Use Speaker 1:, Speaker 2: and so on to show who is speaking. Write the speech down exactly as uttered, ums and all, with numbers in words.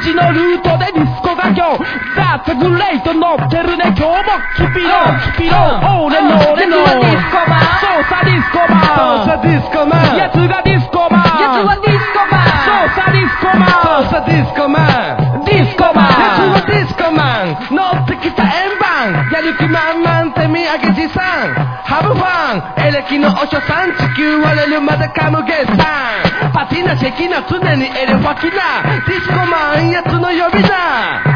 Speaker 1: 字のルートでディスコが今日ザ・セグレイト乗ってるね今日もキピロキピロ俺の俺のそうさディスコマンそうさディスコマンやつがディスコマンやつはディスコマンそうさディスコマンそうさディスコマンディスコマンやつはディスコマン乗ってきた円盤やる気満々手土産持参ハブファンエレキのおしょさん地球割れるまでカムゲさんパティナチェキナ常にエレファキナディスコマンやつの呼び名